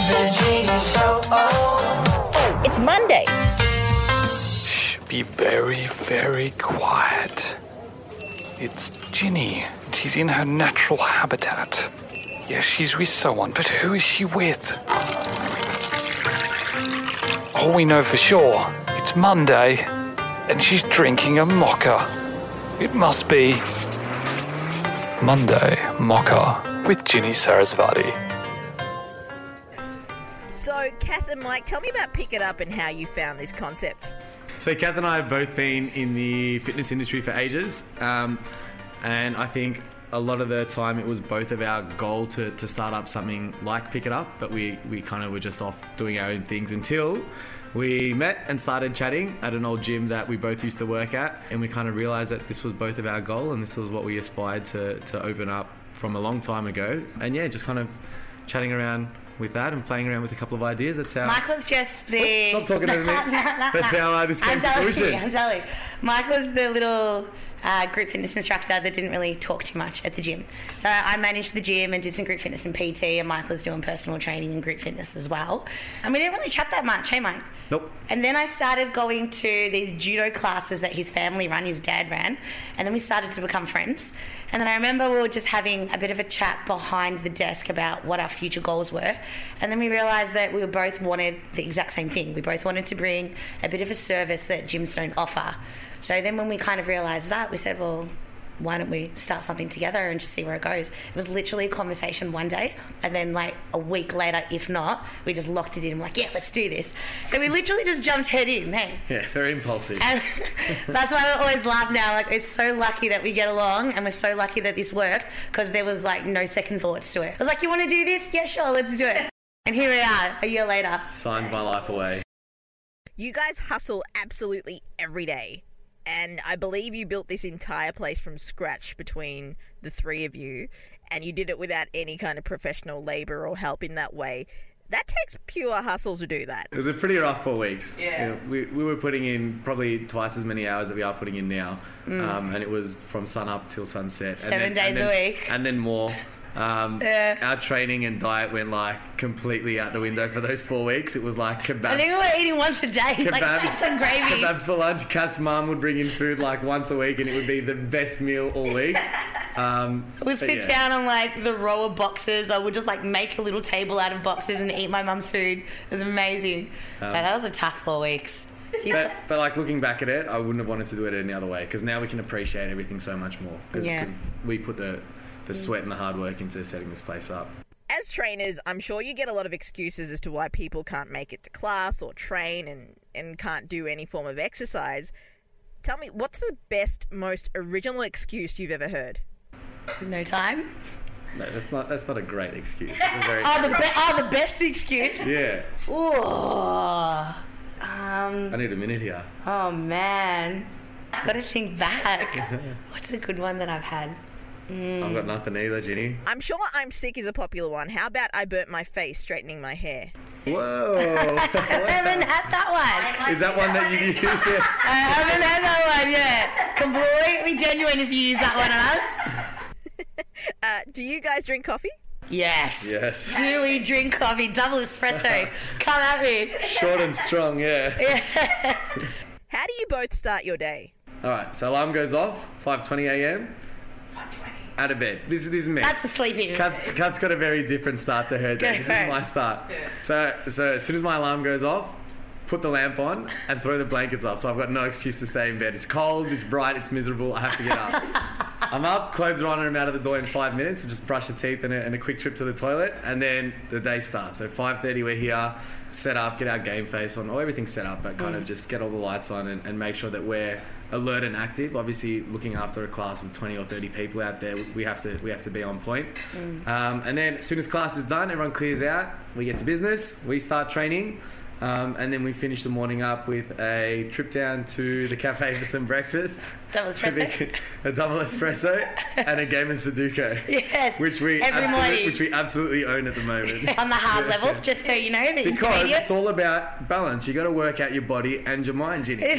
The Ginny Show. Oh. It's Monday. Shh, be very, very quiet. It's Ginny. She's in her natural habitat. Yes, she's with someone, but who is she with? All we know for sure, it's Monday, and she's drinking a mocha. It must be Monday Mocha with Ginny Sarasvati. So, Kath and Mike, tell me about Pick It Up and how you found this concept. So Kath and I have both been in the fitness industry for ages, and I think a lot of the time it was both of our goal to start up something like Pick It Up, but we kind of were just off doing our own things until we met and started chatting at an old gym that we both used to work at, and we kind of realised that this was both of our goal and this was what we aspired to open up from a long time ago. And yeah, just kind of chatting around with that and playing around with a couple of ideas. That's how... Mike was just the... Stop talking over me. That's how this came to fruition. I'm telling you. Mike was the little group fitness instructor that didn't really talk too much at the gym. So I managed the gym and did some group fitness and PT, and Mike was doing personal training and group fitness as well. And we didn't really chat that much, hey Mike? Nope. And then I started going to these judo classes that his family ran, his dad ran, and then we started to become friends. And then I remember we were just having a bit of a chat behind the desk about what our future goals were. And then we realised that we both wanted the exact same thing. We both wanted to bring a bit of a service that gyms don't offer. So then when we kind of realised that, we said, well, why don't we start something together and just see where it goes? It was literally a conversation one day, and then like a week later, if not, we just locked it in. I'm like, yeah, let's do this. So we literally just jumped head in, hey? Yeah, very impulsive. And that's why I always laugh now. Like, it's so lucky that we get along, and we're so lucky that this worked, because there was like no second thoughts to it. I was like, you want to do this? Yeah, sure, let's do it. And here we are, a year later. Signed my life away. You guys hustle absolutely every day. And I believe you built this entire place from scratch between the three of you, and you did it without any kind of professional labour or help in that way. That takes pure hustle to do that. It was a pretty rough 4 weeks. Yeah. We were putting in probably twice as many hours that we are putting in now. And it was from sun up till sunset. 7 days a week. And then more. Our training and diet went like completely out the window for those 4 weeks. It was like kebabs. I think we were eating once a day, like chips and gravy. Kebabs for lunch. Kat's mum would bring in food like once a week, and it would be the best meal all week. We'd sit down on like the row of boxes. I would just like make a little table out of boxes and eat my mum's food. It was amazing. That was a tough 4 weeks. But like looking back at it, I wouldn't have wanted to do it any other way, because now we can appreciate everything so much more. Because we put the sweat and the hard work into setting this place up. As trainers, I'm sure you get a lot of excuses as to why people can't make it to class or train and can't do any form of exercise. Tell me, what's the best, most original excuse you've ever heard? No time. No, that's not a great excuse. That's a very the best excuse? Yeah. Ooh. I need a minute here. Oh man, I've got to think back. What's a good one that I've had? I've got nothing either, Ginny. I'm sure I'm sick is a popular one. How about I burnt my face straightening my hair? Whoa. I haven't had that one. Is that one that you use? Yeah. I haven't had that one yet. Completely genuine if you use that one on us. Do you guys drink coffee? Yes. Yes. Do we drink coffee? Double espresso. Come at me. Short and strong, yeah. Yes. How do you both start your day? All right, so alarm goes off, 5:20 a.m. 5:20. Out of bed. This is me. That's a sleeping. Kat's got a very different start to her day. This is my start. So as soon as my alarm goes off, put the lamp on and throw the blankets up. So I've got no excuse to stay in bed. It's cold, it's bright, it's miserable. I have to get up. I'm up, clothes are on, and I'm out of the door in 5 minutes. So just brush the teeth and a quick trip to the toilet, and then the day starts. So 5:30 we're here, set up, get our game face on, everything's set up, but kind of just get all the lights on and make sure that we're alert and active. Obviously, looking after a class with 20 or 30 people out there, we have to be on point. And then as soon as class is done, everyone clears out. We get to business. We start training. And then we finish the morning up with a trip down to the cafe for some breakfast. Double espresso. A double espresso and a game of Sudoku. Yes. Which we absolutely own at the moment. On the hard level, just so you know. Because it's all about balance. You got to work out your body and your mind, Ginny.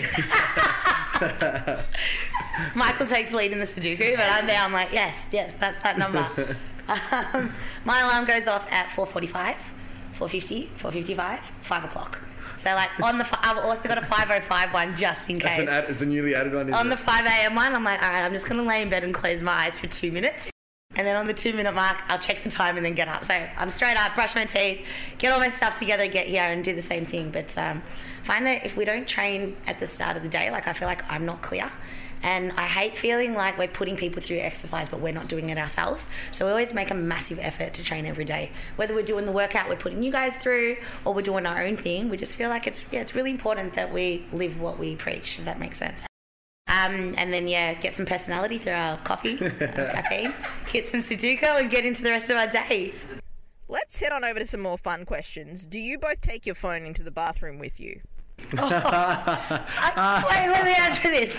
Michael takes lead in the Sudoku, but I'm there. I'm like, yes, that's that number. My alarm goes off at 4:45. 4:50, 4:55, 5 o'clock. So like I've also got a 5:05 one just in case. It's a newly added one. On the 5 a.m. one, I'm like, all right, I'm just going to lay in bed and close my eyes for 2 minutes. And then on the 2-minute mark, I'll check the time and then get up. So I'm straight up, brush my teeth, get all my stuff together, get here and do the same thing. But find that if we don't train at the start of the day, like I feel like I'm not clear. And I hate feeling like we're putting people through exercise, but we're not doing it ourselves. So we always make a massive effort to train every day. Whether we're doing the workout we're putting you guys through or we're doing our own thing, we just feel like it's really important that we live what we preach, if that makes sense. And then, get some personality through our coffee, caffeine, hit some Sudoku and get into the rest of our day. Let's head on over to some more fun questions. Do you both take your phone into the bathroom with you? Wait, let me answer this.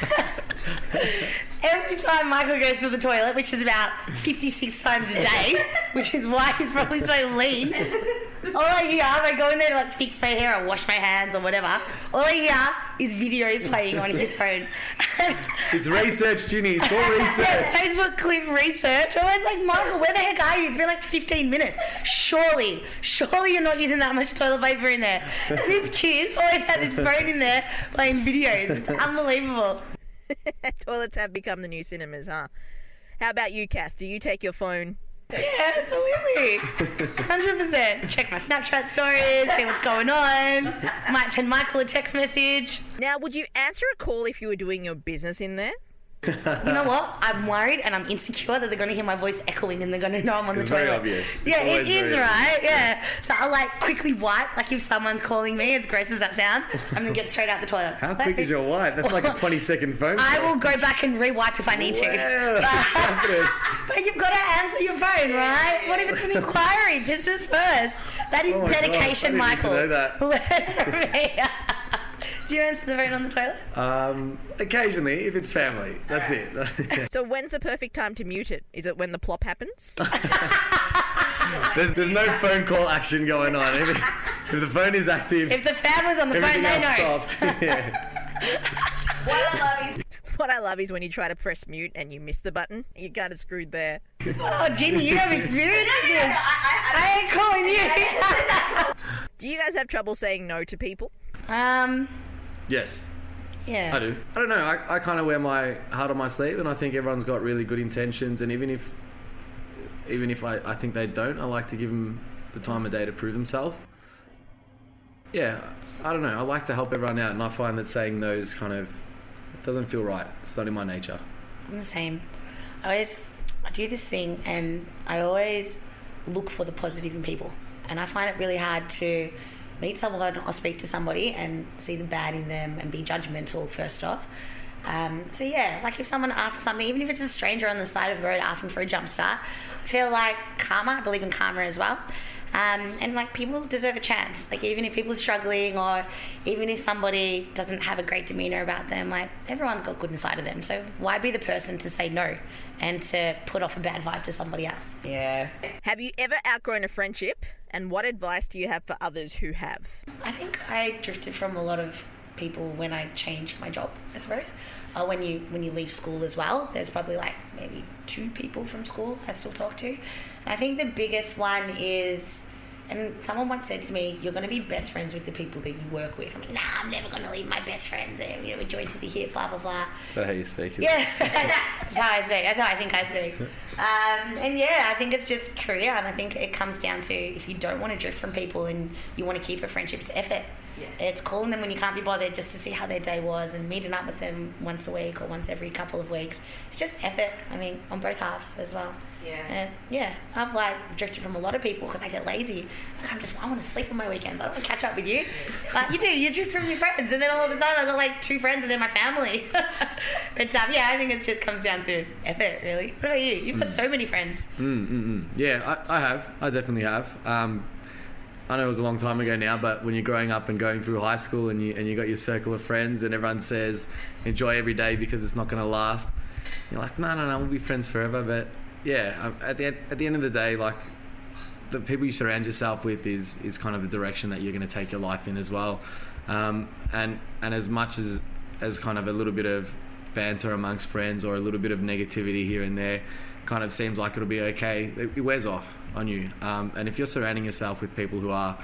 Every time Michael goes to the toilet, which is about 56 times a day, which is why he's probably so lean, all I hear, if I go in there to like fix my hair or wash my hands or whatever, all I hear is videos playing on his phone. It's research, Ginny. It's all research. Facebook clip research. I was like, Michael, where the heck are you? It's been like 15 minutes. Surely you're not using that much toilet paper in there. And this kid always has his phone in there playing videos. It's unbelievable. Toilets have become the new cinemas, huh? How about you, Kath? Do you take your phone? Yeah, absolutely. 100%. Check my Snapchat stories, see what's going on. Might send Michael a text message. Now, would you answer a call if you were doing your business in there? You know what? I'm worried and I'm insecure that they're going to hear my voice echoing and they're going to know I'm on the toilet. Very obvious. Yeah, it is, right? Obvious. Yeah. So I'll like quickly wipe, like if someone's calling me, as gross as that sounds, I'm going to get straight out the toilet. How quick is your wipe? That's like a 20-second phone call. I will go back and re-wipe if I need to. But you've got to answer your phone, right? What if it's an inquiry? Business first. That is dedication, Michael. I didn't know that. Do you answer the phone on the toilet? Occasionally, if it's family. That's it. So when's the perfect time to mute it? Is it when the plop happens? There's no phone call action going on. If the phone is active, if the family's on the phone, everything they else know. stops. Yeah. What I love is when you try to press mute and you miss the button. You're kind of screwed there. Oh, Ginny, you have experience with this. I ain't calling you. Do you guys have trouble saying no to people? Yes, Yeah. I do. I don't know. I kind of wear my heart on my sleeve, and I think everyone's got really good intentions. And even if I think they don't, I like to give them the time of day to prove themselves. Yeah, I don't know. I like to help everyone out, and I find that saying no is kind of doesn't feel right. It's not in my nature. I'm the same. I do this thing, and I always look for the positive in people, and I find it really hard to meet someone or speak to somebody and see the bad in them and be judgmental first off. So yeah, like if someone asks something, even if it's a stranger on the side of the road asking for a jump start, I feel like karma. I believe in karma as well. And like people deserve a chance. Like even if people are struggling or even if somebody doesn't have a great demeanour about them, like everyone's got good inside of them. So why be the person to say no and to put off a bad vibe to somebody else? Yeah. Have you ever outgrown a friendship? And what advice do you have for others who have? I think I drifted from a lot of people when I changed my job, I suppose. When you leave school as well, there's probably like maybe 2 people from school I still talk to. And I think the biggest one is, and someone once said to me, you're going to be best friends with the people that you work with. I'm like, nah, I'm never going to leave my best friends there. You know, we're joined to the hip, blah, blah, blah. Is that how you speak? Yeah, that's how I speak. That's how I think I speak. And yeah, I think it's just career, and I think it comes down to if you don't want to drift from people and you want to keep a friendship, it's effort. Yeah. It's calling them when you can't be bothered just to see how their day was and meeting up with them once a week or once every couple of weeks. It's just effort, I mean, on both halves as well. Yeah. And yeah, I've like drifted from a lot of people because I get lazy. I want to sleep on my weekends. I don't want to catch up with you. Like you drift from your friends, and then all of a sudden I've got like 2 friends and then my family. But yeah, I think it just comes down to effort, really. What about you? You've got so many friends. Yeah, I have. I definitely have. I know it was a long time ago now, but when you're growing up and going through high school and you got your circle of friends and everyone says enjoy every day because it's not going to last, you're like no, we'll be friends forever. But yeah, at the end of the day, like the people you surround yourself with is kind of the direction that you're going to take your life in as well. And as much as kind of a little bit of banter amongst friends or a little bit of negativity here and there kind of seems like it'll be okay, it wears off on you. And if you're surrounding yourself with people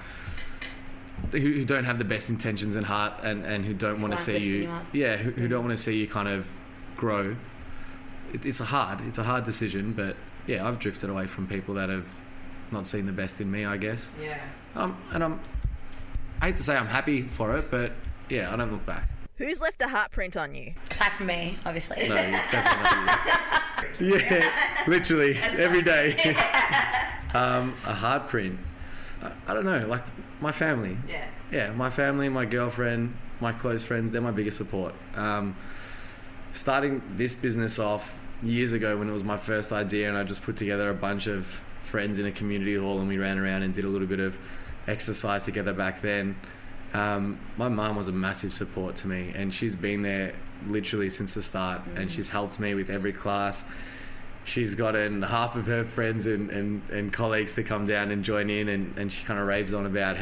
who don't have the best intentions in heart and who don't want to see you, who don't want to see you kind of grow, it's a hard decision. But yeah, I've drifted away from people that have not seen the best in me, I guess. Yeah. And I hate to say I'm happy for it, but yeah, I don't look back. Who's left a heartprint on you? Aside from me, obviously. No, it's definitely you. Yeah, literally every day. A hard print. I don't know, like my family. Yeah, my family, my girlfriend, my close friends, they're my biggest support. Starting this business off years ago when it was my first idea, and I just put together a bunch of friends in a community hall and we ran around and did a little bit of exercise together back then. My mum was a massive support to me, and she's been there literally since the start, and she's helped me with every class. She's gotten half of her friends and colleagues to come down and join in, and she kind of raves on about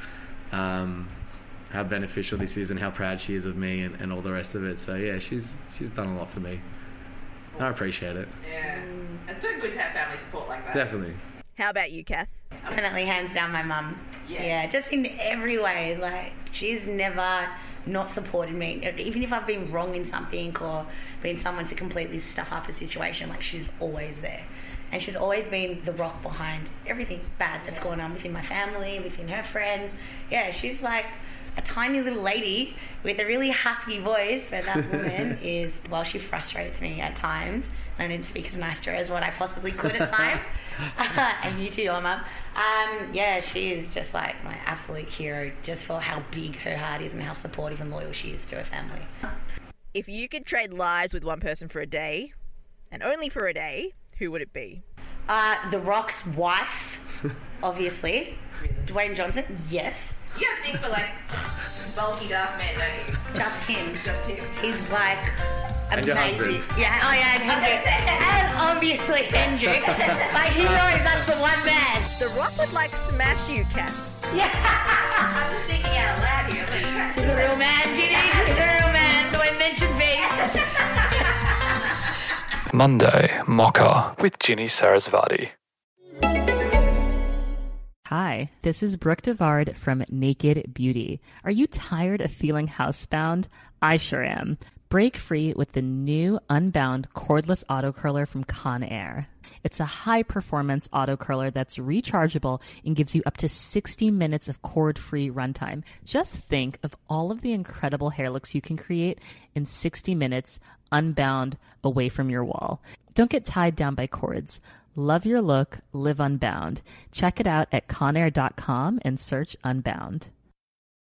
how beneficial this is and how proud she is of me and all the rest of it. So yeah, she's done a lot for me. I appreciate it. Yeah. It's so good to have family support like that. Definitely. How about you, Kath? Definitely, hands down, my mum. Yeah. Just in every way. Like, she's never not supported me. Even if I've been wrong in something or been someone to completely stuff up a situation, like, she's always there. And she's always been the rock behind everything bad that's going on within my family, within her friends. Yeah, she's like a tiny little lady with a really husky voice, but that woman is, well, she frustrates me at times. I need to speak as nice to her as what I possibly could at times. And you too, your mum. Yeah, she is just like my absolute hero, just for how big her heart is and how supportive and loyal she is to her family. If you could trade lives with one person for a day, and only for a day, who would it be? The Rock's wife, obviously. Really? Dwayne Johnson, yes. You got to think for like bulky dark men, don't you? Just him. Just him. He's like And your amazing. husband. Yeah, oh yeah, and Hendrix. And obviously Hendrix. Like, he knows that's the one man. The Rock would like smash you, Kath. Yeah. I'm just thinking out loud here. He's a real man, Ginny. He's a real man. Do I mention me? Monday Mocha with Ginny Sarasvati. Hi, this is Brooke Devard from Naked Beauty. Are you tired of feeling housebound? I sure am. Break free with the new Unbound cordless auto curler from Conair. It's a high-performance auto curler that's rechargeable and gives you up to 60 minutes of cord-free runtime. Just think of all of the incredible hair looks you can create in 60 minutes, unbound, away from your wall. Don't get tied down by cords. Love your look, live unbound. Check it out at conair.com and search Unbound.